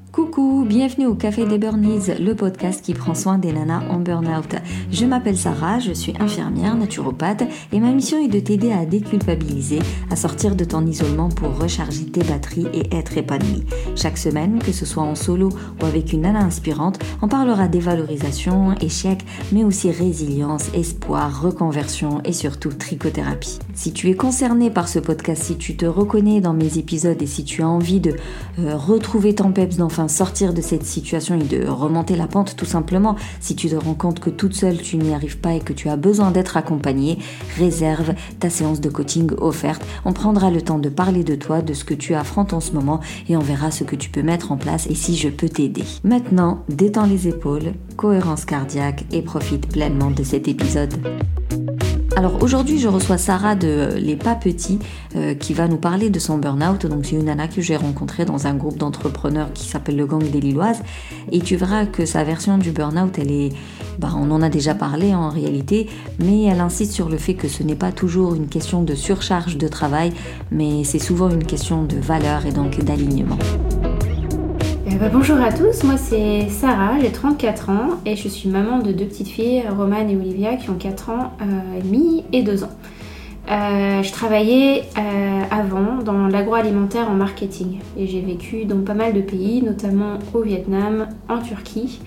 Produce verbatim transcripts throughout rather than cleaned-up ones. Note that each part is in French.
Coucou, bienvenue au Café des Burnies, le podcast qui prend soin des nanas en burn-out. Je m'appelle Sarah, je suis infirmière, naturopathe et ma mission est de t'aider à déculpabiliser, à sortir de ton isolement pour recharger tes batteries et être épanouie. Chaque semaine, que ce soit en solo ou avec une nana inspirante, on parlera dévalorisation, échec, mais aussi résilience, espoir, reconversion et surtout trichothérapie. Si tu es concerné par ce podcast, si tu te reconnais dans mes épisodes et si tu as envie de euh, retrouver ton peps d'enfin sortir de cette situation et de remonter la pente tout simplement, si tu te rends compte que toute seule tu n'y arrives pas et que tu as besoin d'être accompagnée, réserve ta séance de coaching offerte. On prendra le temps de parler de toi, de ce que tu affrontes en ce moment et on verra ce que tu peux mettre en place et si je peux t'aider. Maintenant, détends les épaules, cohérence cardiaque et profite pleinement de cet épisode. Alors aujourd'hui, je reçois Sarah de Les Pas Petits euh, qui va nous parler de son burn-out. Donc c'est une nana que j'ai rencontrée dans un groupe d'entrepreneurs qui s'appelle le Gang des Lilloises. Et tu verras que sa version du burn-out, elle est, bah, on en a déjà parlé en réalité, mais elle insiste sur le fait que ce n'est pas toujours une question de surcharge de travail, mais c'est souvent une question de valeur et donc d'alignement. Eh ben, bonjour à tous, moi c'est Sarah, j'ai trente-quatre ans et je suis maman de deux petites filles, Romane et Olivia, qui ont quatre ans euh, et demi et deux ans. Euh, je travaillais euh, avant dans l'agroalimentaire en marketing et j'ai vécu dans pas mal de pays, notamment au Vietnam, en Turquie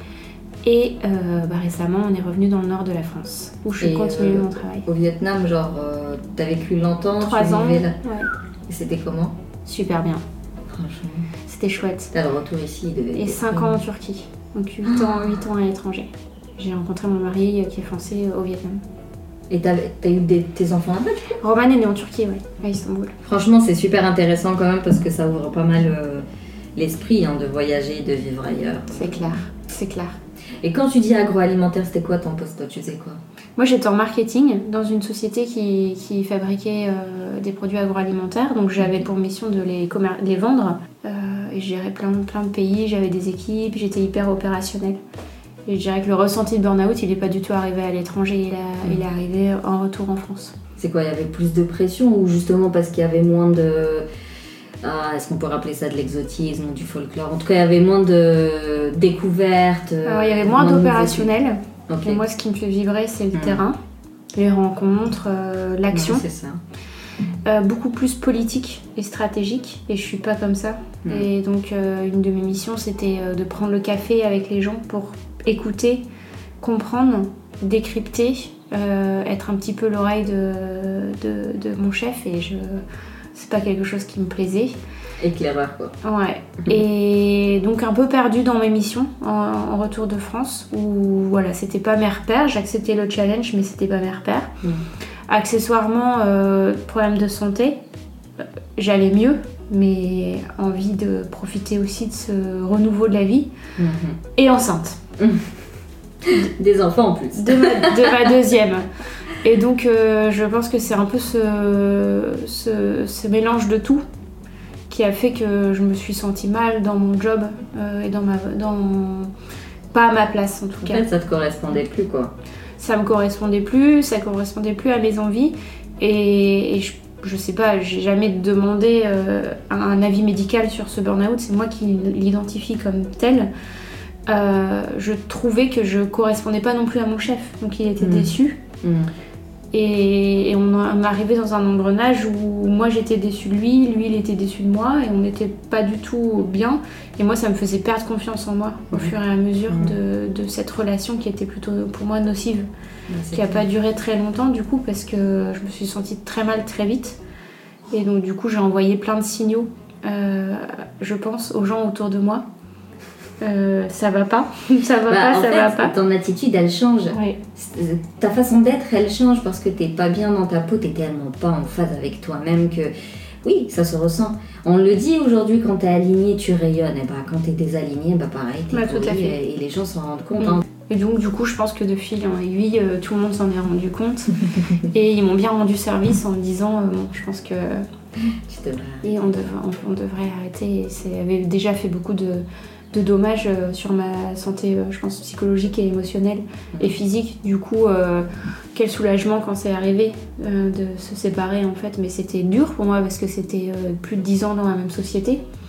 et euh, bah, récemment on est revenu dans le nord de la France où je continue euh, mon travail. Au Vietnam, genre euh, t'as vécu longtemps, Trois ans, vivais là. Ouais. Et c'était comment? Super bien. Franchement. C'était chouette. T'as le retour ici, il devait Et cinq ans en Turquie, donc huit ans, huit ans à l'étranger. J'ai rencontré mon mari qui est français au Vietnam. Et t'as, t'as eu des, tes enfants là-bas? Romane est née en Turquie, oui, à Istanbul. Franchement, c'est super intéressant quand même parce que ça ouvre pas mal euh, l'esprit hein, de voyager, de vivre ailleurs. C'est clair, c'est clair. Et quand tu dis agroalimentaire, c'était quoi ton poste? Toi, tu faisais quoi? Moi, j'étais en marketing dans une société qui, qui fabriquait euh, des produits agroalimentaires. Donc, j'avais pour mission de les, commer- les vendre. Euh, et je gérais plein, plein de pays, j'avais des équipes, j'étais hyper opérationnelle. Et je dirais que le ressenti de burn-out, il n'est pas du tout arrivé à l'étranger, il, a, mmh. il est arrivé en retour en France. C'est quoi, il y avait plus de pression ou justement parce qu'il y avait moins de... Ah, est-ce qu'on peut rappeler ça de l'exotisme ou du folklore? En tout cas, il y avait moins de découvertes. Alors, il y avait moins, moins d'opérationnel. Okay. Et moi, ce qui me fait vibrer, c'est le mmh. terrain, les rencontres, euh, l'action. Ouais, c'est ça. Euh, beaucoup plus politique et stratégique, et je suis pas comme ça. Mmh. Et donc, euh, une de mes missions, c'était euh, de prendre le café avec les gens pour écouter, comprendre, décrypter, euh, être un petit peu l'oreille de, de, de mon chef, et je... c'est pas quelque chose qui me plaisait. Éclaireur quoi. Ouais. Mmh. Et donc un peu perdue dans mes missions en, en retour de France où voilà, c'était pas mère-père, j'acceptais le challenge mais c'était pas mère-père. Mmh. Accessoirement, euh, problème de santé, j'allais mieux mais envie de profiter aussi de ce renouveau de la vie mmh. et enceinte. Mmh. Des enfants en plus. De ma, de ma deuxième. Et donc euh, je pense que c'est un peu ce, ce, ce mélange de tout qui a fait que je me suis sentie mal dans mon job euh, et dans ma, dans mon... pas à ma place en tout cas. En fait, ça te correspondait plus quoi. Ça me correspondait plus, ça correspondait plus à mes envies et, et je, je sais pas, j'ai jamais demandé euh, un avis médical sur ce burn-out, c'est moi qui l'identifie comme tel. Euh, je trouvais que je correspondais pas non plus à mon chef, donc il était mmh. déçu. Mmh. Et, et on est arrivé dans un engrenage où moi j'étais déçue de lui, lui il était déçu de moi et on n'était pas du tout bien. Et moi ça me faisait perdre confiance en moi au mmh. fur et à mesure mmh. de, de cette relation qui était plutôt pour moi nocive, mmh, qui n'a pas duré très longtemps du coup parce que je me suis sentie très mal très vite. Et donc du coup j'ai envoyé plein de signaux, euh, je pense, aux gens autour de moi. Euh, ça va pas, ça va bah, pas, en ça fait, va pas. Ton attitude elle change. Oui. Ta façon d'être elle change parce que t'es pas bien dans ta peau, t'es tellement pas en phase avec toi-même que oui, ça se ressent. On le dit aujourd'hui, quand t'es aligné, tu rayonnes. Et bah quand t'es désaligné, bah pareil, t'es bah, pourri tout à fait. Et, et les gens s'en rendent compte. Mmh. Hein. Et donc du coup, je pense que de fil en aiguille, euh, tout le monde s'en est rendu compte. Et ils m'ont bien rendu service en me disant, euh, bon, je pense que tu devrais. Et on, dev- on, on devrait arrêter. Et ça avait déjà fait beaucoup de de dommages euh, sur ma santé, euh, je pense, psychologique et émotionnelle et physique. Du coup, euh, quel soulagement quand c'est arrivé euh, de se séparer en fait. Mais c'était dur pour moi parce que c'était euh, plus de dix ans dans la même société,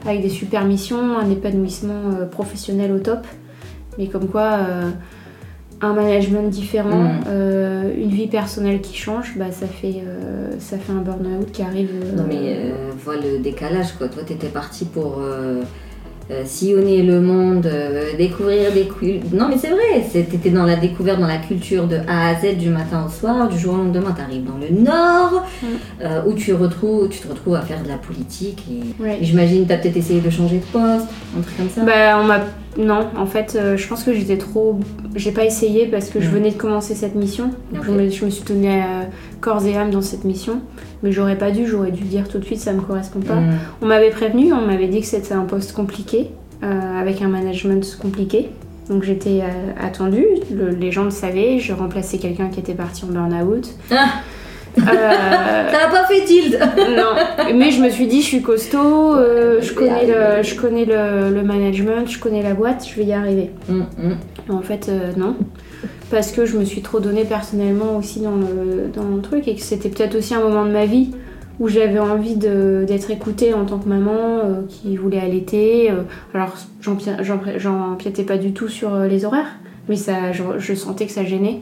avec des super missions, un épanouissement euh, professionnel au top. Mais comme quoi, euh, un management différent, mmh. euh, une vie personnelle qui change, bah, ça, fait, euh, ça fait un burn-out qui arrive. Euh, non mais euh, vois le décalage quoi. Toi t'étais partie pour euh, euh, sillonner le monde, euh, découvrir des cultures. Non mais c'est vrai, t'étais dans la découverte, dans la culture de A à Z du matin au soir, du jour au lendemain t'arrives dans le Nord, mmh. euh, où tu, retrouves, tu te retrouves à faire de la politique. Et, ouais. et j'imagine t'as peut-être essayé de changer de poste, un truc comme ça. Bah on m'a Non, en fait, euh, je pense que j'étais trop... J'ai pas essayé parce que mmh. je venais de commencer cette mission. Okay. Je, me, je me suis donnée euh, corps et âme dans cette mission. Mais j'aurais pas dû, j'aurais dû dire tout de suite, ça me correspond pas. Mmh. On m'avait prévenu, on m'avait dit que c'était un poste compliqué, euh, avec un management compliqué. Donc j'étais euh, attendue, le, les gens le savaient, je remplaçais quelqu'un qui était parti en burn-out. Ah. Euh... Ça n'a pas fait tilt. Non, mais je me suis dit, je suis costaud, euh, je connais, le, je connais le, le management, je connais la boîte, je vais y arriver. Mm-hmm. En fait, euh, non. Parce que je me suis trop donnée personnellement aussi dans le, dans le truc et que c'était peut-être aussi un moment de ma vie où j'avais envie de, d'être écoutée en tant que maman euh, qui voulait allaiter. Euh, alors, j'empiétais pas du tout sur les horaires, mais ça, je, je sentais que ça gênait.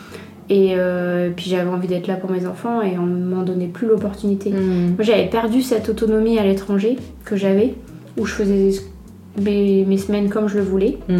Et euh, puis j'avais envie d'être là pour mes enfants et on m'en donnait plus l'opportunité. Mmh. Moi j'avais perdu cette autonomie à l'étranger que j'avais, où je faisais mes, mes semaines comme je le voulais. Mmh.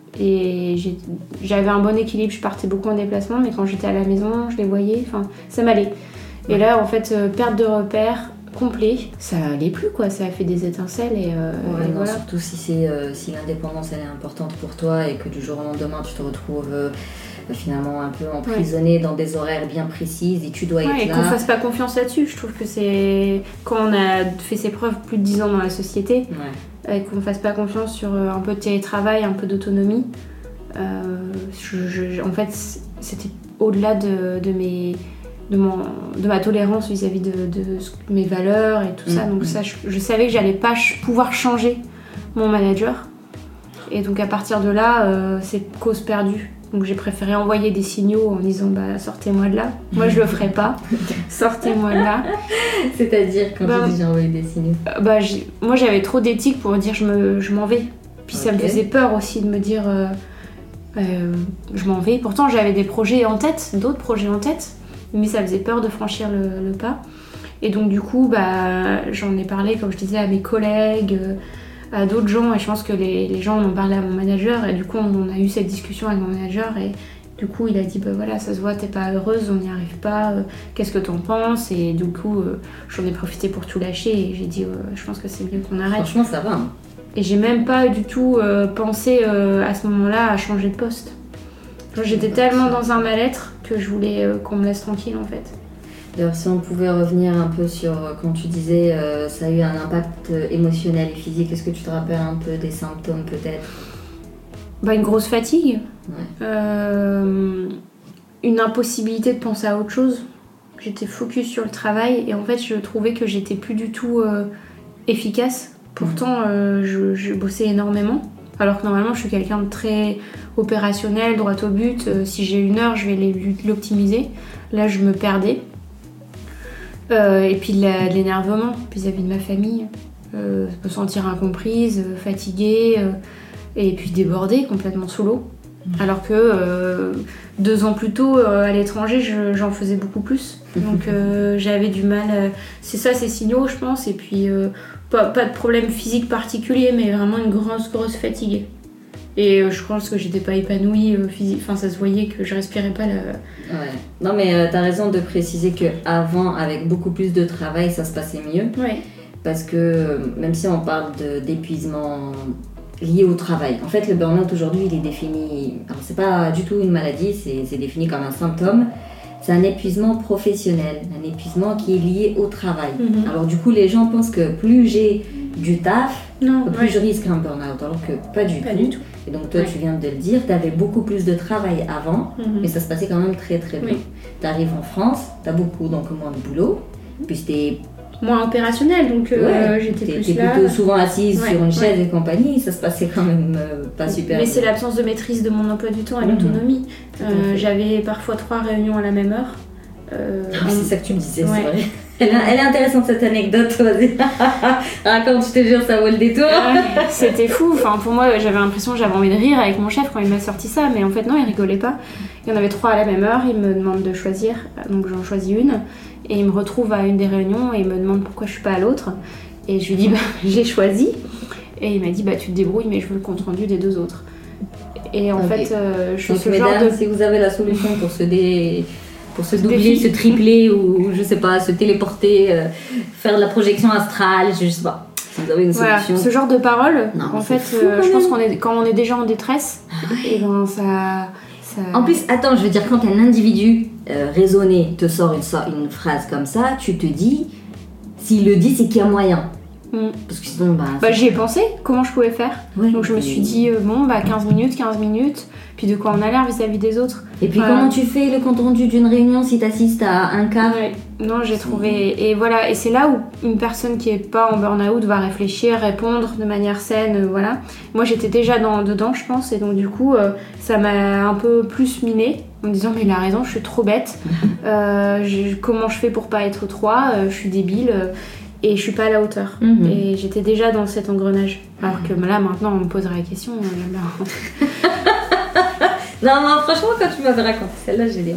Et j'ai, j'avais un bon équilibre, je partais beaucoup en déplacement, mais quand j'étais à la maison, je les voyais, enfin ça m'allait. Et là en fait, euh, perte de repères complet, ça allait plus quoi, ça a fait des étincelles et, euh, ouais, et non, voilà. Surtout si, c'est, euh, si l'indépendance elle est importante pour toi et que du jour au lendemain tu te retrouves euh, finalement un peu emprisonné ouais. dans des horaires bien précises et tu dois ouais, être et là. Et qu'on fasse pas confiance là-dessus, je trouve que c'est quand on a fait ses preuves plus de dix ans dans la société, ouais. et qu'on fasse pas confiance sur un peu de télétravail, un peu d'autonomie. Euh, je, je, en fait, c'était au-delà de, de mes De, mon, de ma tolérance vis-à-vis de, de mes valeurs et tout ça. Mmh. Donc ça, je, je savais que j'allais pas ch- pouvoir changer mon manager. Et donc à partir de là, euh, c'est cause perdue. Donc j'ai préféré envoyer des signaux en disant bah sortez-moi de là. Moi je le ferai pas. Sortez-moi de là. C'est-à-dire quand bah, tu dis j'ai envoyé des signaux euh, bah, j'ai, moi j'avais trop d'éthique pour dire je, me, je m'en vais. Puis okay. ça me faisait peur aussi de me dire euh, euh, je m'en vais. Pourtant j'avais des projets en tête, d'autres projets en tête. Mais ça faisait peur de franchir le, le pas. Et donc du coup, bah, j'en ai parlé, comme je disais, à mes collègues, à d'autres gens, et je pense que les, les gens en ont parlé à mon manager, et du coup on a eu cette discussion avec mon manager, et du coup il a dit, bah voilà, ça se voit, t'es pas heureuse, on n'y arrive pas, euh, qu'est-ce que t'en penses? Et du coup, euh, j'en ai profité pour tout lâcher, et j'ai dit, euh, je pense que c'est mieux qu'on arrête. Franchement, ça va. Hein. Et j'ai même pas du tout euh, pensé euh, à ce moment-là à changer de poste. Genre, j'étais tellement dans un mal-être que je voulais euh, qu'on me laisse tranquille en fait. D'ailleurs, si on pouvait revenir un peu sur quand tu disais euh, ça a eu un impact émotionnel et physique, est-ce que tu te rappelles un peu des symptômes peut-être? Bah, une grosse fatigue, ouais. euh, une impossibilité de penser à autre chose. J'étais focus sur le travail et en fait je trouvais que j'étais plus du tout euh, efficace. Pourtant euh, je, je bossais énormément. Alors que normalement, je suis quelqu'un de très opérationnel, droit au but. Euh, si j'ai une heure, je vais l'optimiser. Là, je me perdais. Euh, et puis de, la, de l'énervement vis-à-vis de ma famille. Euh, me sentir incomprise, euh, fatiguée. Euh, et puis débordée, complètement sous l'eau. Mmh. Alors que euh, deux ans plus tôt, euh, à l'étranger, je, j'en faisais beaucoup plus. Donc euh, j'avais du mal. Euh, c'est ça, ces signaux, je pense. Et puis... Euh, Pas, pas de problème physique particulier, mais vraiment une grosse, grosse fatigue. Et euh, je pense que j'étais pas épanouie euh, physique. Enfin, ça se voyait que je respirais pas. La... Ouais. Non, mais euh, t'as raison de préciser qu'avant, avec beaucoup plus de travail, ça se passait mieux. Ouais. Parce que même si on parle de, d'épuisement lié au travail, en fait, le burn-out aujourd'hui, il est défini. Alors, c'est pas du tout une maladie, c'est, c'est défini comme un symptôme. C'est un épuisement professionnel, un épuisement qui est lié au travail. Mm-hmm. Alors du coup, les gens pensent que plus j'ai du taf, non, plus ouais. je risque un burn-out, alors que pas du pas tout. Du tout. Et donc toi, ouais. tu viens de le dire, tu avais beaucoup plus de travail avant, mm-hmm. mais ça se passait quand même très très bien. Oui. Tu arrives en France, tu as beaucoup, donc moins de boulot, puis t'es moins opérationnel, donc euh, ouais, j'étais t'es, plus t'es là. plutôt souvent assise ouais, sur une chaise ouais. et compagnie, ça se passait quand même euh, pas super Mais bien. c'est l'absence de maîtrise de mon emploi du temps et mm-hmm. l'autonomie. Euh, j'avais parfois trois réunions à la même heure. Euh, ah, c'est ça que tu me disais, ouais. c'est vrai. Elle est, elle est intéressante cette anecdote, vas-y. Raconte, je te jure, ça vaut le détour. Ouais, c'était fou. Enfin, pour moi, j'avais l'impression que j'avais envie de rire avec mon chef quand il m'a sorti ça, mais en fait, non, il rigolait pas. Il y en avait trois à la même heure, il me demande de choisir, donc j'en choisis une, et il me retrouve à une des réunions et il me demande pourquoi je suis pas à l'autre. Et je lui dis, bah, j'ai choisi. Et il m'a dit, bah, tu te débrouilles, mais je veux le compte rendu des deux autres. Et en okay. fait, euh, je suis donc, ce mesdames, genre de... si vous avez la solution pour se dé... pour se doubler, se tripler ou je sais pas, se téléporter, euh, faire de la projection astrale, je sais pas. Si vous avez une voilà, solution. Ce genre de paroles, non, en fait, fou, euh, je pense qu'on est quand on est déjà en détresse, ah ouais. et ben ça, ça. En plus, attends, je veux dire, quand un individu euh, raisonné te sort une, une phrase comme ça, tu te dis, s'il le dit, c'est qu'il y a moyen. Mm. Parce que sinon, bah. bah j'y ai pensé, comment je pouvais faire. Ouais, donc je me suis dit, euh, bon, bah quinze minutes, quinze minutes, puis de quoi on a l'air vis-à-vis des autres. Et puis voilà. Comment tu fais le compte rendu d'une réunion si t'assistes à un cas? Ouais. Non, j'ai trouvé. Et voilà, et c'est là où une personne qui est pas en burn-out va réfléchir, répondre de manière saine, euh, voilà. Moi j'étais déjà dans, dedans, je pense, et donc du coup, euh, ça m'a un peu plus minée. En me disant mais il a raison, je suis trop bête. euh, je, comment je fais pour pas être trois euh, Je suis débile. Euh, Et je suis pas à la hauteur. Mmh. Et j'étais déjà dans cet engrenage. Alors que là, maintenant, on me poserait la question. non, non, franchement, quand tu m'avais raconté celle-là, j'ai dit...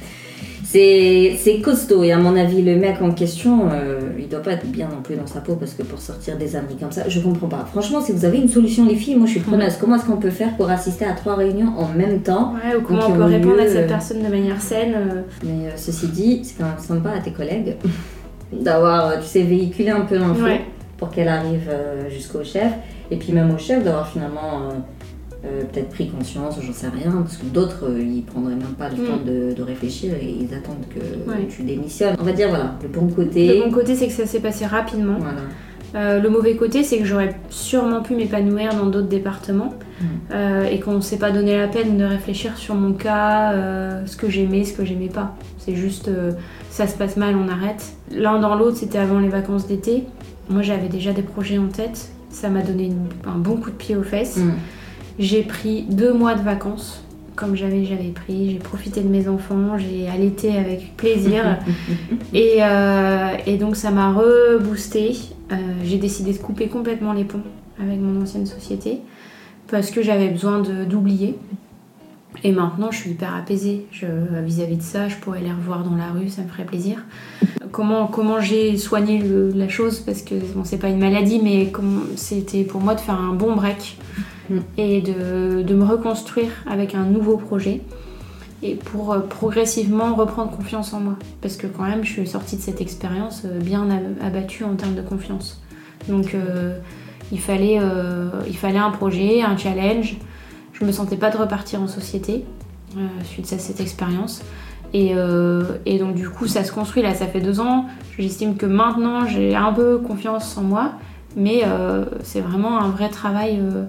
C'est, c'est costaud. Et à mon avis, le mec en question, euh, il doit pas être bien non plus dans sa peau parce que pour sortir des amis comme ça, je comprends pas. Franchement, si vous avez une solution, les filles, moi, je suis preneuse. Mmh. Comment est-ce qu'on peut faire pour assister à trois réunions en même temps? Ouais, ou comment on peut répondre lieu, à cette personne de manière saine euh... Mais euh, ceci dit, c'est quand même sympa à tes collègues. D'avoir, tu sais, véhiculé un peu l'info ouais. pour qu'elle arrive euh, jusqu'au chef. Et puis même au chef, d'avoir finalement euh, euh, peut-être pris conscience, j'en sais rien, parce que d'autres, euh, ils prendraient même pas le mm. temps de, de réfléchir et ils attendent que ouais. tu démissionnes. On va dire, voilà, le bon côté... Le bon côté, c'est que ça s'est passé rapidement. Voilà. Euh, le mauvais côté, c'est que j'aurais sûrement pu m'épanouir dans d'autres départements mm. euh, et qu'on ne s'est pas donné la peine de réfléchir sur mon cas, euh, ce que j'aimais, ce que j'aimais pas. C'est juste... Euh, ça se passe mal, on arrête. L'un dans l'autre, c'était avant les vacances d'été. Moi, j'avais déjà des projets en tête. Ça m'a donné une, un bon coup de pied aux fesses. Mmh. J'ai pris deux mois de vacances, comme j'avais, j'avais pris. J'ai profité de mes enfants, j'ai allaité avec plaisir. et, euh, et donc, ça m'a reboosté. Euh, j'ai décidé de couper complètement les ponts avec mon ancienne société parce que j'avais besoin de, d'oublier. Et maintenant, je suis hyper apaisée je, vis-à-vis de ça. Je pourrais les revoir dans la rue, ça me ferait plaisir. Comment, comment j'ai soigné le, la chose, parce que bon, c'est pas une maladie, mais comment, c'était pour moi de faire un bon break mmh. et de, de me reconstruire avec un nouveau projet et pour euh, progressivement reprendre confiance en moi. Parce que quand même, je suis sortie de cette expérience euh, bien abattue en termes de confiance. Donc, euh, il fallait, euh, il fallait un projet, un challenge. Je me sentais pas de repartir en société euh, suite à cette expérience. Et, euh, et donc du coup ça se construit là, ça fait deux ans. J'estime que maintenant j'ai un peu confiance en moi, mais euh, c'est vraiment un vrai travail. Euh,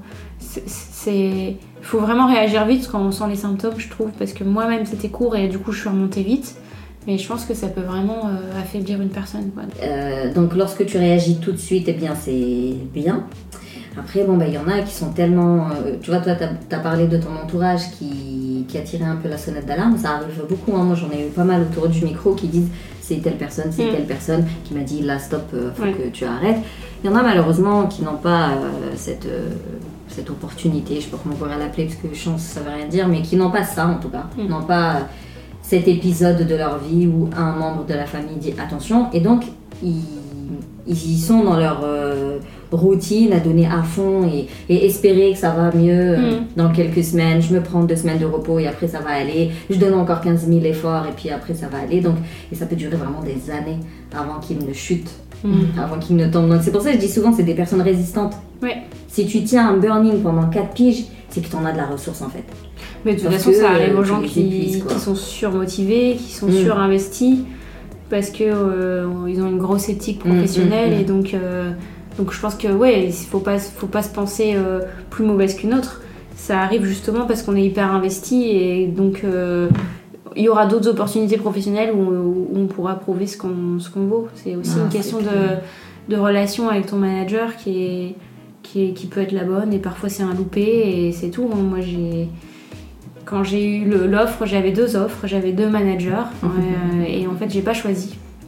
c'est, faut vraiment réagir vite quand on sent les symptômes, je trouve, parce que moi-même c'était court et du coup je suis remontée vite. Mais je pense que ça peut vraiment euh, affaiblir une personne. Quoi. Euh, donc lorsque tu réagis tout de suite, eh bien c'est bien. Après, bon, bah, y en a qui sont tellement... Euh, tu vois, toi, t'as, t'as parlé de ton entourage qui, qui a tiré un peu la sonnette d'alarme. Ça arrive beaucoup. Hein. Moi, j'en ai eu pas mal autour du micro qui disent c'est telle personne, c'est mmh. telle personne qui m'a dit là, stop, euh, faut ouais. que tu arrêtes. Il y en a malheureusement qui n'ont pas euh, cette, euh, cette opportunité, je sais pas comment on pourrait l'appeler, parce que chance, ça veut rien dire, mais qui n'ont pas ça en tout cas. Mmh. N'ont pas euh, cet épisode de leur vie où un membre de la famille dit attention. Et donc, ils, ils sont dans leur... Euh, routine à donner à fond et, et espérer que ça va mieux mm. dans quelques semaines. Je me prends deux semaines de repos et après ça va aller. Je donne encore quinze mille efforts et puis après ça va aller. Donc, et ça peut durer vraiment des années avant qu'ils ne chutent, mm. avant qu'ils ne tombent. Donc c'est pour ça que je dis souvent c'est des personnes résistantes. Ouais. Si tu tiens un burn-in pendant quatre piges, c'est que tu en as de la ressource en fait. Mais de toute façon ça arrive aux gens qui, épuises, qui sont surmotivés, qui sont mm. surinvestis parce qu'ils euh, ont une grosse éthique professionnelle mm, mm, mm. et donc... Euh, Donc je pense que ouais, il faut pas, faut pas se penser euh, plus mauvaise qu'une autre. Ça arrive justement parce qu'on est hyper investi et donc euh, il y aura d'autres opportunités professionnelles où, où on pourra prouver ce qu'on, ce qu'on vaut. C'est aussi ah, une question de, de relation avec ton manager qui, est, qui, est, qui peut être la bonne et parfois c'est un loupé et c'est tout. Moi j'ai... Quand j'ai eu le, l'offre, j'avais deux offres, j'avais deux managers euh, et en fait j'ai pas choisi.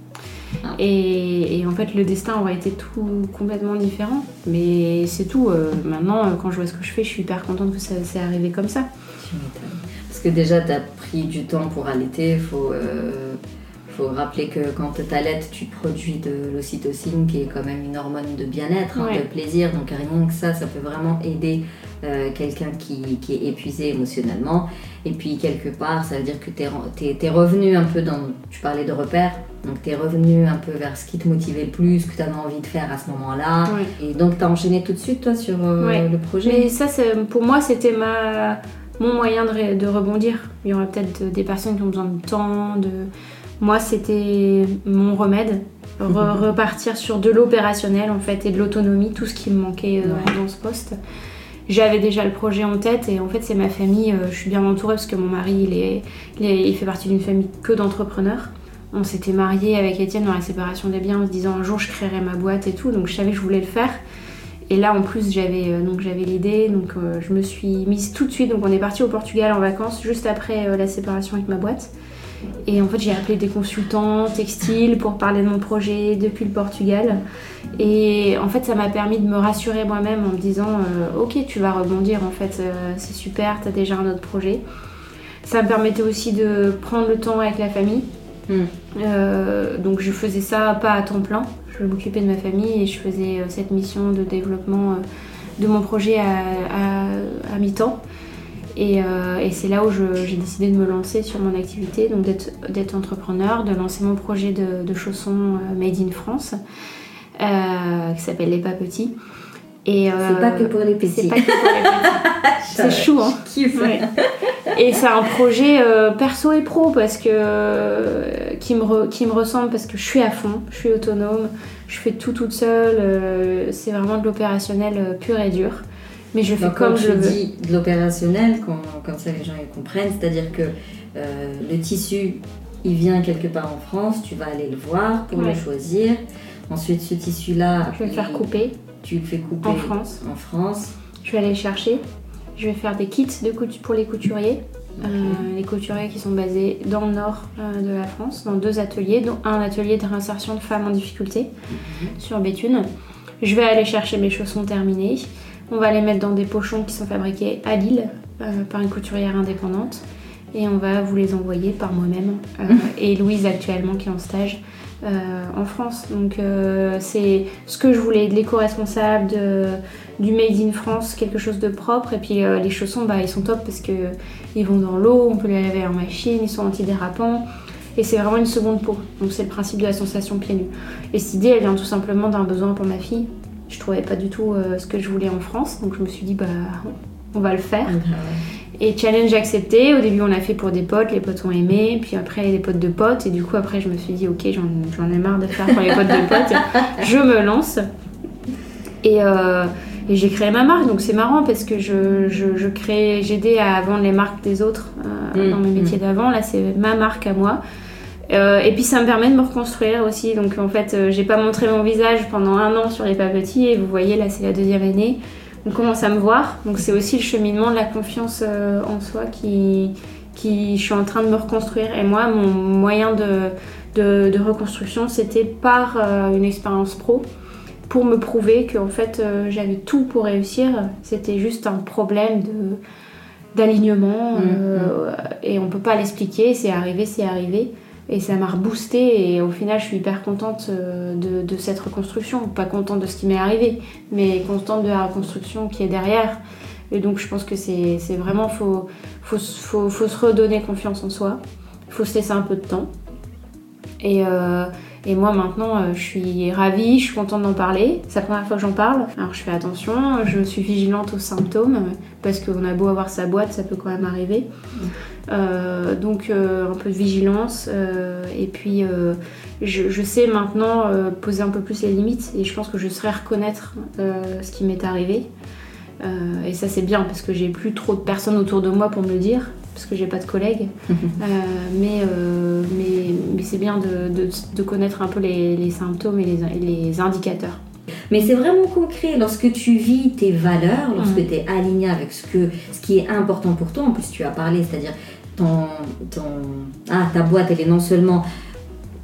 Ah. Et, et en fait, le destin aurait été tout complètement différent. Mais c'est tout. Euh, maintenant, quand je vois ce que je fais, je suis hyper contente que ça c'est arrivé comme ça. Tu m'étonnes. Parce que déjà, tu as pris du temps pour allaiter. Il faut, euh, faut rappeler que quand tu allaites, tu produis de l'ocytocine, qui est quand même une hormone de bien-être, hein, Ouais. de plaisir. Donc rien que ça, ça peut vraiment aider euh, quelqu'un qui, qui est épuisé émotionnellement. Et puis, quelque part, ça veut dire que tu es revenu un peu dans... Tu parlais de repères. Donc, tu es revenu un peu vers ce qui te motivait le plus, ce que tu avais envie de faire à ce moment-là. Ouais. Et donc, tu as enchaîné tout de suite, toi, sur euh, Ouais. le projet. Mais ça, pour moi, c'était ma... mon moyen de, ré... de rebondir. Il y aura peut-être des personnes qui ont besoin de temps. De... Moi, c'était mon remède. Re- repartir sur de l'opérationnel, en fait, et de l'autonomie, tout ce qui me manquait euh, Ouais. dans ce poste. J'avais déjà le projet en tête et en fait, c'est ma famille. Euh, je suis bien entourée parce que mon mari, il, est... il, est... il fait partie d'une famille que d'entrepreneurs. On s'était mariés avec Étienne dans la séparation des biens en se disant un jour je créerai ma boîte et tout, donc je savais que je voulais le faire. Et là en plus j'avais euh, donc j'avais l'idée, donc euh, je me suis mise tout de suite. Donc on est parti au Portugal en vacances juste après euh, la séparation avec ma boîte. Et en fait j'ai appelé des consultants textiles pour parler de mon projet depuis le Portugal. Et en fait ça m'a permis de me rassurer moi-même en me disant euh, ok tu vas rebondir en fait, euh, c'est super, t'as déjà un autre projet. Ça me permettait aussi de prendre le temps avec la famille. Mmh. Euh, donc je faisais ça pas à temps plein, je m'occupais de ma famille et je faisais euh, cette mission de développement euh, de mon projet à, à, à mi-temps. Et, euh, et c'est là où je, j'ai décidé de me lancer sur mon activité, donc d'être, d'être entrepreneur, de lancer mon projet de, de chaussons euh, Made in France, euh, qui s'appelle Les Pas Petits. Et, euh, c'est pas que pour les petits. C'est pas que pour les petits. C'est chou, hein. Je kiffe. Ouais. Et c'est un projet euh, perso et pro parce que euh, qui me re, qui me ressemble parce que je suis à fond, je suis autonome, je fais tout toute seule. Euh, c'est vraiment de l'opérationnel euh, pur et dur. Mais je fais Donc, comme quand je tu veux. dis de l'opérationnel, quand, comme ça les gens ils comprennent, c'est-à-dire que euh, le tissu, il vient quelque part en France, tu vas aller le voir pour Ouais. le choisir. Ensuite, ce tissu-là, Je vais le faire il- couper tu le fais couper en France. en France. Je vais aller le chercher. Je vais faire des kits de coutu- pour les couturiers. Euh, les couturiers qui sont basés dans le nord euh, de la France, dans deux ateliers, dont un atelier de réinsertion de femmes en difficulté Mhm. sur Béthune. Je vais aller chercher mes chaussons terminés. On va les mettre dans des pochons qui sont fabriqués à Lille euh, par une couturière indépendante. Et on va vous les envoyer par moi-même. Euh, et Louise actuellement qui est en stage euh, en France. Donc euh, c'est ce que je voulais, de l'éco-responsable, de, du Made in France, quelque chose de propre. Et puis euh, les chaussons, bah, ils sont top parce qu'ils vont dans l'eau, on peut les laver en machine, ils sont antidérapants. Et c'est vraiment une seconde peau. Donc c'est le principe de la sensation pieds nus. Et cette idée, elle vient tout simplement d'un besoin pour ma fille. Je trouvais pas du tout euh, ce que je voulais en France. Donc je me suis dit, bah on va le faire. Ah, ouais. Et challenge accepté. Au début, on l'a fait pour des potes, les potes ont aimé. Puis après, des potes de potes. Et du coup, après, je me suis dit, ok, j'en, j'en ai marre de faire pour les potes de potes. Je me lance. Et, euh, et j'ai créé ma marque. Donc c'est marrant parce que je, je, je crée, j'aidais à vendre les marques des autres euh, Mmh, dans mes métiers mmh. d'avant. Là, c'est ma marque à moi. Euh, et puis ça me permet de me reconstruire aussi. Donc en fait, euh, j'ai pas montré mon visage pendant un an sur Les Pas Petits. Et vous voyez, là, c'est la deuxième année. On commence à me voir, donc c'est aussi le cheminement de la confiance euh, en soi qui, qui je suis en train de me reconstruire. Et moi, mon moyen de, de, de reconstruction, c'était par euh, une expérience pro, pour me prouver que en fait, euh, j'avais tout pour réussir. C'était juste un problème de, d'alignement, Mmh, euh, et on peut pas l'expliquer. C'est arrivé, c'est arrivé. Et ça m'a reboosté et au final je suis hyper contente de, de cette reconstruction. Pas contente de ce qui m'est arrivé, mais contente de la reconstruction qui est derrière. Et donc je pense que c'est, c'est vraiment, faut, faut, faut, faut se redonner confiance en soi. Il faut se laisser un peu de temps. Et, euh, et moi maintenant je suis ravie, je suis contente d'en parler. C'est la première fois que j'en parle. Alors je fais attention, je suis vigilante aux symptômes. Parce qu'on a beau avoir sa boîte, ça peut quand même arriver. Euh, donc euh, un peu de vigilance euh, et puis euh, je, je sais maintenant euh, poser un peu plus les limites et je pense que je saurais reconnaître euh, ce qui m'est arrivé euh, et ça c'est bien parce que j'ai plus trop de personnes autour de moi pour me le dire parce que j'ai pas de collègues euh, mais, euh, mais, mais c'est bien de, de, de connaître un peu les, les symptômes et les, et les indicateurs. Mais c'est vraiment concret. Lorsque tu vis tes valeurs, lorsque Mmh. tu es aligné avec ce, que, ce qui est important pour toi, en plus tu as parlé, c'est-à-dire ton, ton, ah, ta boîte, elle est non seulement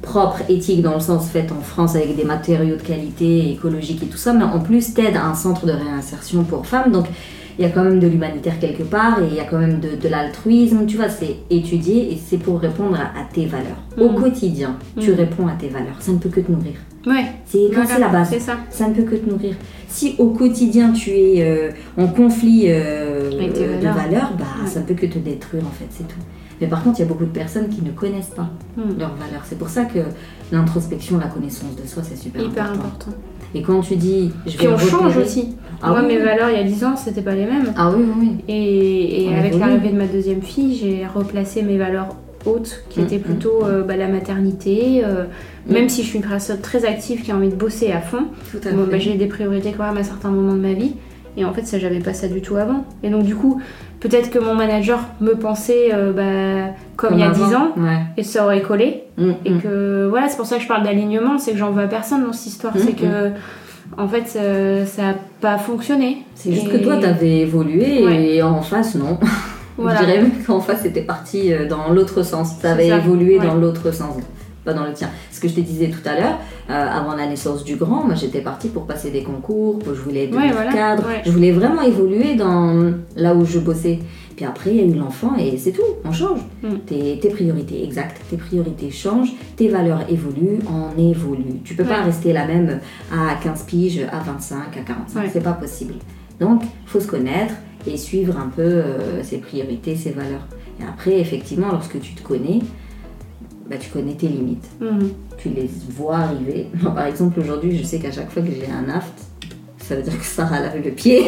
propre, éthique, dans le sens fait en France avec des matériaux de qualité, écologique et tout ça, mais en plus t'aides à un centre de réinsertion pour femmes, donc il y a quand même de l'humanitaire quelque part et il y a quand même de, de l'altruisme, tu vois, c'est étudié et c'est pour répondre à, à tes valeurs. Mmh. Au quotidien, mmh. tu réponds à tes valeurs, ça ne peut que te nourrir. Ouais. C'est, quand voilà, c'est la base, c'est ça. ça ne peut que te nourrir. Si au quotidien tu es euh, en conflit euh, avec tes de valeurs, valeurs, bah, ouais. ça ne peut que te détruire en fait, c'est tout. Mais par contre, il y a beaucoup de personnes qui ne connaissent pas mmh. leurs valeurs. C'est pour ça que l'introspection, la connaissance de soi, c'est super hyper important. important. Et quand tu dis... Je Puis vais on repérer... change aussi. Ah, Moi, oui, mes oui. valeurs, il y a dix ans, c'était pas les mêmes. Ah oui, oui. Et, et avec évolue. l'arrivée de ma deuxième fille, j'ai replacé mes valeurs hautes, qui mmh, étaient plutôt mmh. euh, bah, la maternité. Euh, mmh. Même si je suis une personne très active, qui a envie de bosser à fond, Tout à bon, fait. Bah, j'ai des priorités quand même à certains moments de ma vie. Et en fait, ça, j'avais pas ça du tout avant. Et donc, du coup, peut-être que mon manager me pensait euh, bah, comme, comme il y a dix ans, ouais. et ça aurait collé. Mmh, et mmh. que, voilà, c'est pour ça que je parle d'alignement, c'est que j'en veux à personne dans cette histoire. Mmh, c'est que, en fait, ça, ça a pas fonctionné. C'est juste et... que toi, t'avais évolué, ouais. et en face, non. Voilà. Je dirais même qu'en face, c'était parti dans l'autre sens. Ça avait ça. évolué ouais. dans l'autre sens. Pas dans le tien. Ce que je te disais tout à l'heure, euh, avant la naissance du grand, moi j'étais partie pour passer des concours, je voulais devenir ouais, voilà. cadre, ouais. je voulais vraiment évoluer dans là où je bossais. Puis après, il y a eu l'enfant et c'est tout, on change. Mm. Tes, tes priorités, exact, tes priorités changent, tes valeurs évoluent, on évolue. Tu peux ouais. pas rester la même à quinze piges, à vingt-cinq, à quarante-cinq, ouais. c'est pas possible. Donc, il faut se connaître et suivre un peu euh, ses priorités, ses valeurs. Et après, effectivement, lorsque tu te connais, bah, tu connais tes limites. Mmh. Tu les vois arriver. Moi, par exemple, aujourd'hui, je sais qu'à chaque fois que j'ai un aft, ça veut dire que Sarah lave le pied.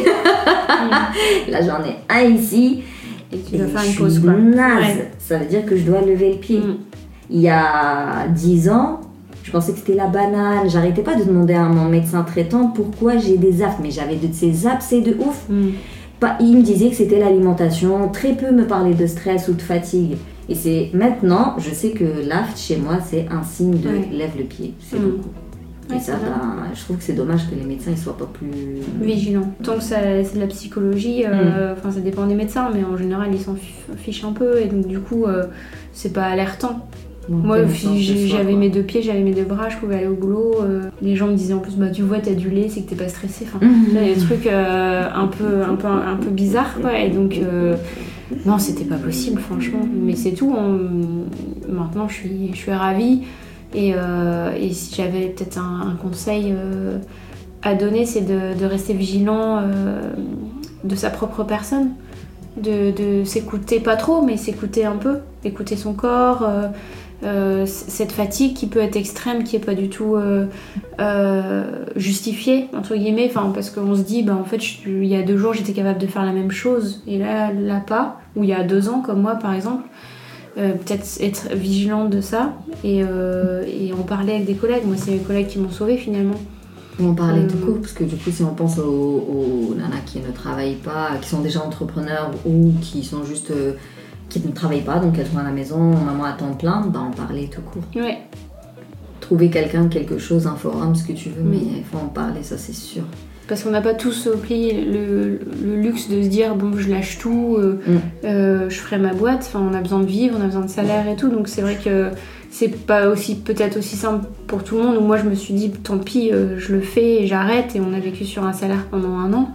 Mmh. Là, j'en ai un ici. Et tu dois faire une pause, quoi. Naze. Ouais. Ça veut dire que je dois lever le pied. Mmh. Il y a dix ans, je pensais que c'était la banane. J'arrêtais pas de demander à mon médecin traitant pourquoi j'ai des aftes. Mais j'avais de ces abcès de ouf. Mmh. Il me disait que c'était l'alimentation. Très peu me parlait de stress ou de fatigue. Et c'est maintenant, je sais que l'aft chez moi, c'est un signe de ouais. lève le pied. C'est mmh. beaucoup. Et ouais, ça, ben, je trouve que c'est dommage que les médecins ne soient pas plus vigilants. Tant que ça, c'est de la psychologie, euh, mmh. ça dépend des médecins, mais en général, ils s'en fichent un peu. Et donc, du coup, euh, c'est pas alertant. Donc, moi, j'avais soir, mes deux pieds, j'avais mes deux bras, je pouvais aller au boulot. Euh, les gens me disaient en plus, bah, tu vois, t'as du lait, c'est que t'es pas stressée. Enfin, il y a des trucs euh, un, peu, un, peu, un peu bizarres, quoi. Et donc, euh, non, c'était pas possible, franchement. Mais c'est tout. On... Maintenant, je suis, je suis ravie. Et, euh, et si j'avais peut-être un, un conseil euh, à donner, c'est de, de rester vigilant euh, de sa propre personne. De, de s'écouter, pas trop, mais s'écouter un peu. Écouter son corps. Euh, Euh, cette fatigue qui peut être extrême, qui est pas du tout euh, euh, justifiée entre guillemets, enfin parce qu'on se dit bah en fait je, il y a deux jours j'étais capable de faire la même chose et là là pas, ou il y a deux ans comme moi par exemple, euh, peut-être être vigilante de ça et, euh, et en parler avec des collègues. Moi c'est mes collègues qui m'ont sauvée finalement. On parlait euh... tout court, parce que du coup si on pense aux, aux nanas qui ne travaillent pas, qui sont déjà entrepreneurs ou qui sont juste euh, qui ne travaillent pas, donc elles sont à la maison, maman à temps plein, bah en parler tout court. Ouais. Trouver quelqu'un, quelque chose, un forum, ce que tu veux, mmh. mais il faut en parler, ça c'est sûr. Parce qu'on n'a pas tous pris le, le luxe de se dire, bon, je lâche tout, euh, mmh. euh, je ferai ma boîte, enfin, on a besoin de vivre, on a besoin de salaire et tout, donc c'est vrai que c'est pas aussi, peut-être aussi simple pour tout le monde, où moi je me suis dit, tant pis, euh, je le fais et j'arrête, et on a vécu sur un salaire pendant un an.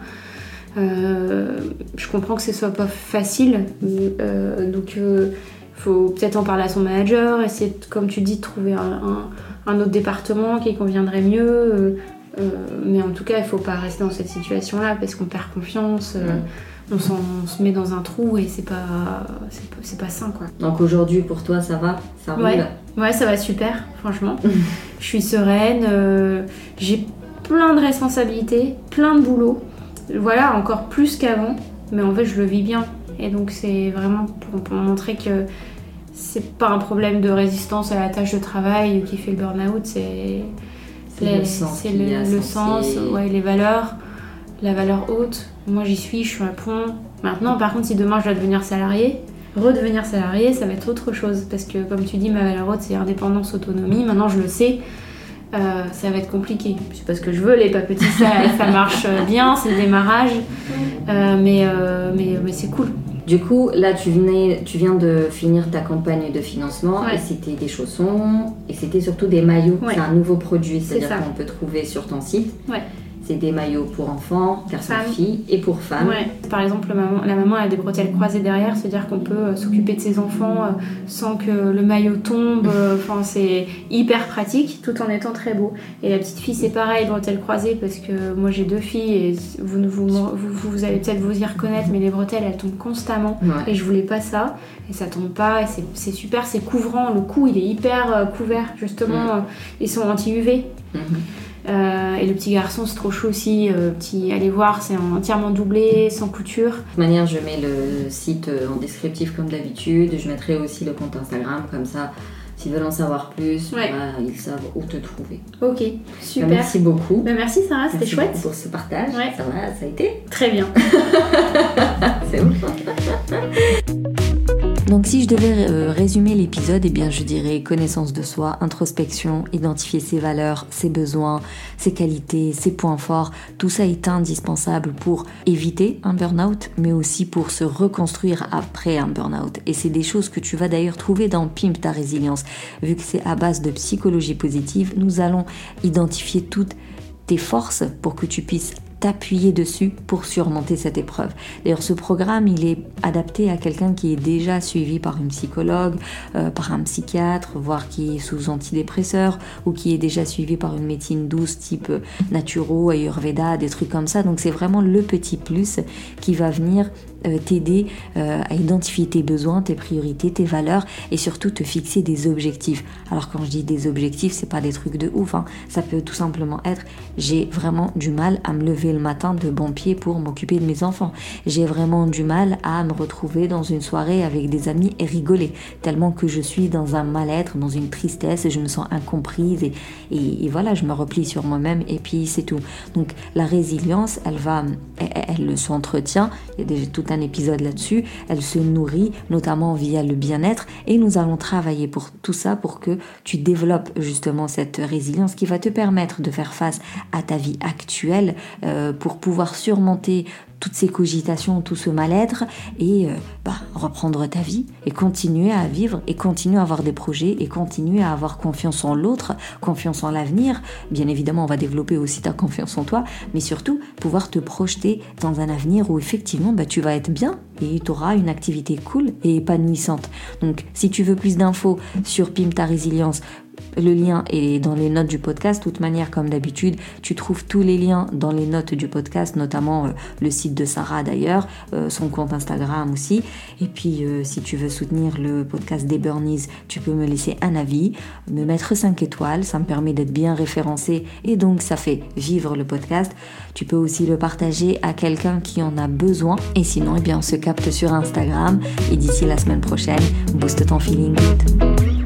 Euh, je comprends que ce soit pas facile, euh, donc il euh, faut peut-être en parler à son manager, essayer de, comme tu dis, de trouver un, un, un autre département qui conviendrait mieux, euh, euh, mais en tout cas il faut pas rester dans cette situation là parce qu'on perd confiance, euh, on, on se met dans un trou et c'est pas, c'est pas, c'est pas sain quoi. Donc aujourd'hui pour toi ça va, ça roule? Ouais, ouais ça va super franchement. Je suis sereine, euh, j'ai plein de responsabilités, plein de boulot. Voilà, encore plus qu'avant, mais en fait je le vis bien. Et donc c'est vraiment pour, pour montrer que c'est pas un problème de résistance à la tâche de travail qui fait le burn-out, c'est, c'est les, le sens, c'est le, le sens ouais, les valeurs, la valeur haute. Moi j'y suis, je suis à pont. Maintenant par contre si demain je dois devenir salarié, redevenir salarié, ça va être autre chose. Parce que comme tu dis, ma valeur haute c'est indépendance, autonomie, maintenant je le sais. Euh, ça va être compliqué. C'est pas ce que je veux, les papetis, ça, ça marche bien, c'est le démarrage, euh, mais, euh, mais, mais c'est cool. Du coup, là, tu, venais, tu viens de finir ta campagne de financement ouais. et c'était des chaussons et c'était surtout des maillots. Ouais. C'est un nouveau produit, c'est-à-dire c'est qu'on peut trouver sur ton site. Ouais. C'est des maillots pour enfants, garçons, Femme. filles et pour femmes. Ouais. Par exemple, la maman, la maman a des bretelles croisées derrière, c'est-à-dire qu'on peut euh, s'occuper de ses enfants euh, sans que le maillot tombe. Enfin, euh, c'est hyper pratique tout en étant très beau. Et la petite fille, c'est pareil, bretelles croisées, parce que moi j'ai deux filles et vous, vous, vous, vous, vous allez peut-être vous y reconnaître, mais les bretelles elles tombent constamment. Ouais. Et je voulais pas ça. Et ça tombe pas. Et c'est, c'est super, c'est couvrant. Le cou il est hyper euh, couvert, justement. Ouais. Euh, ils sont anti-U V. Mm-hmm. Euh, et le petit garçon c'est trop chou aussi, euh, petit, allez voir, c'est entièrement doublé, sans couture. De toute manière, je mets le site en descriptif comme d'habitude, je mettrai aussi le compte Instagram, comme ça s'ils veulent en savoir plus, ouais. bah, ils savent où te trouver. Ok, super. Bah, merci beaucoup. Bah, merci Sarah, c'était merci chouette. Pour ce partage, ouais. ça va, ça a été très bien. C'est ouf. Donc si je devais euh, résumer l'épisode, eh bien je dirais connaissance de soi, introspection, identifier ses valeurs, ses besoins, ses qualités, ses points forts. Tout ça est indispensable pour éviter un burn-out, mais aussi pour se reconstruire après un burn-out. Et c'est des choses que tu vas d'ailleurs trouver dans Pimp ta résilience. Vu que c'est à base de psychologie positive, nous allons identifier toutes tes forces pour que tu puisses t'appuyer dessus pour surmonter cette épreuve. D'ailleurs, ce programme, il est adapté à quelqu'un qui est déjà suivi par une psychologue, euh, par un psychiatre, voire qui est sous antidépresseur, ou qui est déjà suivi par une médecine douce type naturo, ayurveda, des trucs comme ça. Donc, c'est vraiment le petit plus qui va venir euh, t'aider euh, à identifier tes besoins, tes priorités, tes valeurs et surtout te fixer des objectifs. Alors, quand je dis des objectifs, c'est pas des trucs de ouf, hein. Ça peut tout simplement être j'ai vraiment du mal à me lever le matin de bon pied pour m'occuper de mes enfants. J'ai vraiment du mal à me retrouver dans une soirée avec des amis et rigoler, tellement que je suis dans un mal-être, dans une tristesse, et je me sens incomprise et, et, et voilà, je me replie sur moi-même et puis c'est tout. Donc la résilience, elle va, elle, elle s'entretient, il y a déjà tout un épisode là-dessus, elle se nourrit notamment via le bien-être et nous allons travailler pour tout ça pour que tu développes justement cette résilience qui va te permettre de faire face à ta vie actuelle euh, pour pouvoir surmonter toutes ces cogitations, tout ce mal-être et euh, bah, reprendre ta vie et continuer à vivre et continuer à avoir des projets et continuer à avoir confiance en l'autre, confiance en l'avenir. Bien évidemment, on va développer aussi ta confiance en toi, mais surtout pouvoir te projeter dans un avenir où effectivement bah, tu vas être bien et tu auras une activité cool et épanouissante. Donc, si tu veux plus d'infos sur Pimp ta résilience, le lien est dans les notes du podcast. De toute manière, comme d'habitude, tu trouves tous les liens dans les notes du podcast, notamment euh, le site de Sarah d'ailleurs, euh, son compte Instagram aussi. Et puis, euh, si tu veux soutenir le podcast des Burnies, tu peux me laisser un avis, me mettre cinq étoiles. Ça me permet d'être bien référencé et donc ça fait vivre le podcast. Tu peux aussi le partager à quelqu'un qui en a besoin. Et sinon, eh bien, on se capte sur Instagram. Et d'ici la semaine prochaine, booste ton feeling good.